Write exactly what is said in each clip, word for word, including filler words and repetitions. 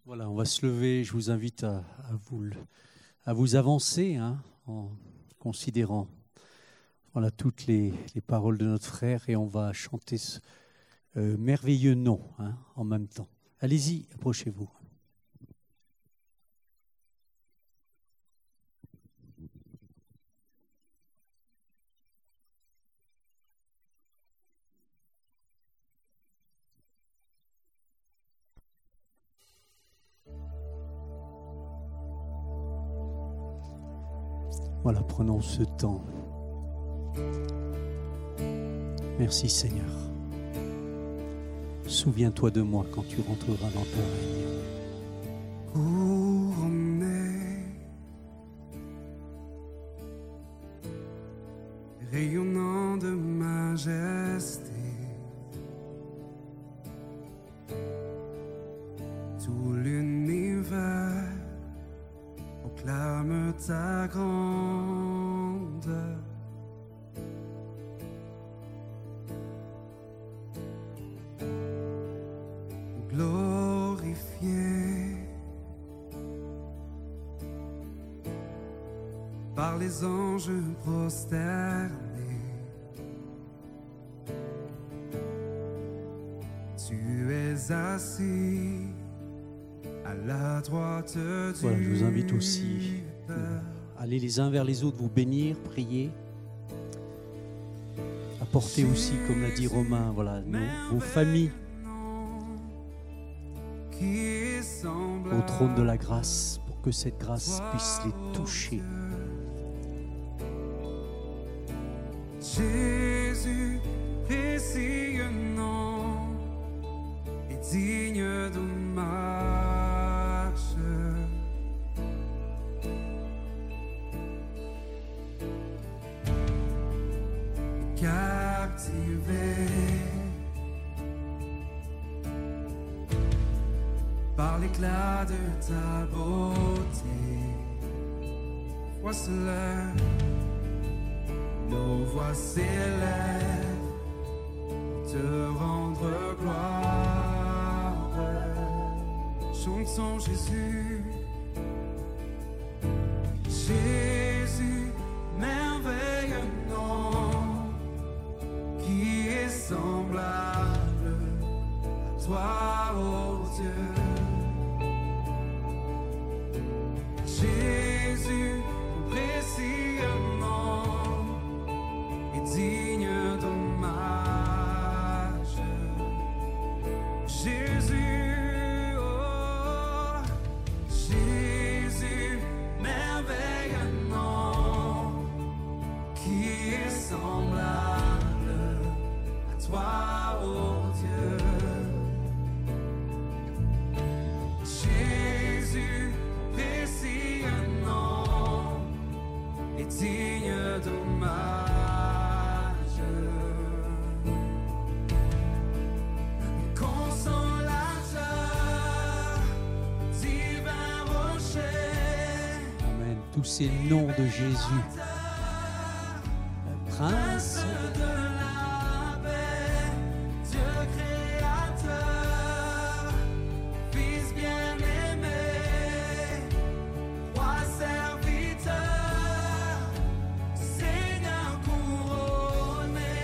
Voilà, on va se lever. Je vous invite à, à, vous, à vous avancer hein, en considérant voilà, toutes les, les paroles de notre frère et on va chanter ce euh, merveilleux nom hein, en même temps. Allez-y, approchez-vous. Voilà, prenons ce temps. Merci Seigneur. Souviens-toi de moi quand tu rentreras dans ton règne. Couronné, rayonnant de majesté, tout l'univers proclame ta grandeur. Glorifié par les anges prosternés, tu es assis à la droite du Voilà, je vous invite aussi à aller les uns vers les autres, vous bénir, prier. Apportez aussi, comme l'a dit Romain, voilà, nos, vos familles au trône de la grâce pour que cette grâce puisse les toucher. Jésus, précieux nom, est digne d'hommage. Captivé par l'éclat de ta beauté, vois cela, nos voix s'élèvent te rendre gloire. Chantons Jésus, Jésus, merveilleux nom, qui est semblable à toi, ô Dieu. Jésus, ton précieux nom est digne d'hommage. Jésus, oh, Jésus, merveilleux nom, qui est semblable à toi, ô Dieu. Jésus, précieux nom, est digne d'hommage. Consolateur, divin rocher, Amen. Tous ces noms de Jésus. Prince de la paix, Dieu créateur, Fils bien-aimé, Roi serviteur, Seigneur couronné,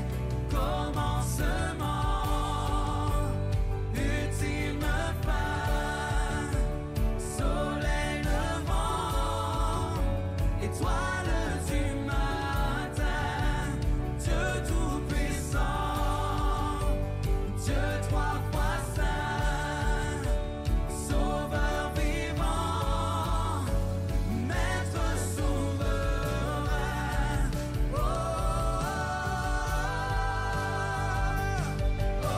commencement, ultime fin, soleil levant, étoile du matin, Dieu tout-puissant, Dieu trois fois saint, Sauveur vivant, Maître souverain. Oh, oh, oh,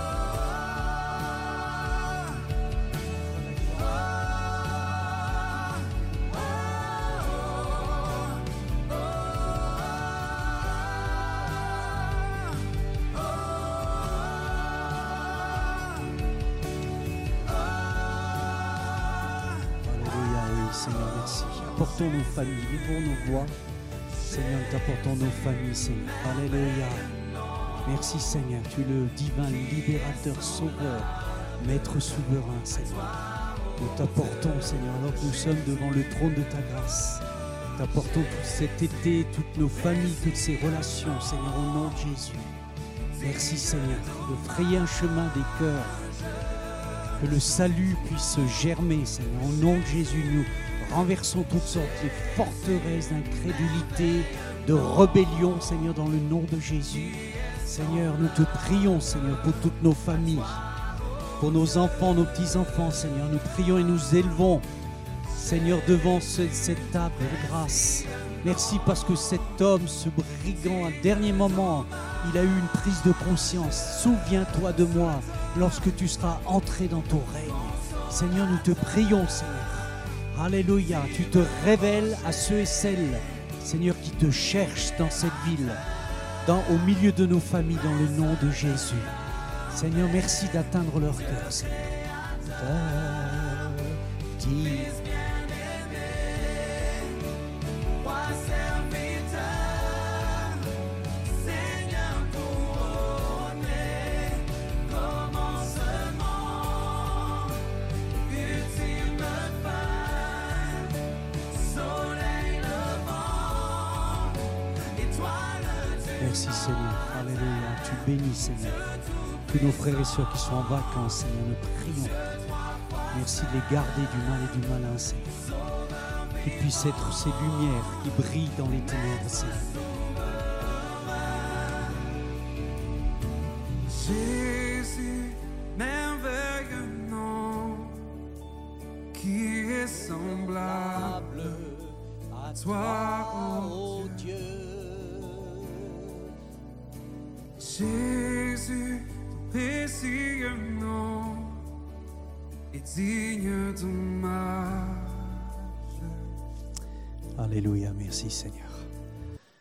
Alléluia, oui, Seigneur, merci. Apportons nos familles, levons nos voix. Seigneur, nous t'apportons nos familles, Seigneur. Alléluia. Merci, Seigneur. Tu es le divin libérateur, sauveur, maître souverain, Seigneur. Nous t'apportons, Seigneur, alors que nous sommes devant le trône de ta grâce. Nous t'apportons tout cet été, toutes nos familles, toutes ces relations, Seigneur, au nom de Jésus. Merci, Seigneur, de frayer un chemin des cœurs. Que le salut puisse germer, Seigneur. Au nom de Jésus, nous renversons toutes sortes de forteresses d'incrédulité, de rébellion, Seigneur, dans le nom de Jésus. Seigneur, nous te prions, Seigneur, pour toutes nos familles, pour nos enfants, nos petits-enfants, Seigneur. Nous prions et nous élevons, Seigneur, devant ce- cette table de grâce. Merci parce que cet homme, ce brigand, à un dernier moment, il a eu une prise de conscience. Souviens-toi de moi lorsque tu seras entré dans ton règne. Seigneur, nous te prions, Seigneur. Alléluia. Tu te révèles à ceux et celles, Seigneur, qui te cherchent dans cette ville, dans, au milieu de nos familles, dans le nom de Jésus. Seigneur, merci d'atteindre leur cœur, Seigneur. Dis, Roi serviteur, Seigneur couronné, commencement, ultime fin, soleil levant, étoile du merci, Seigneur. Alléluia. Tu bénis, Seigneur. Tous nos frères et sœurs qui sont en vacances, Seigneur, nous prions. Merci de les garder du mal et du malin, Seigneur. Qu'ils puissent être ces lumières qui brillent dans les ténèbres, Seigneur. Jésus, merveilleux nom, qui est semblable à toi, ô Dieu. Jésus, ton précieux nom est digne d'hommage. Alléluia, merci Seigneur.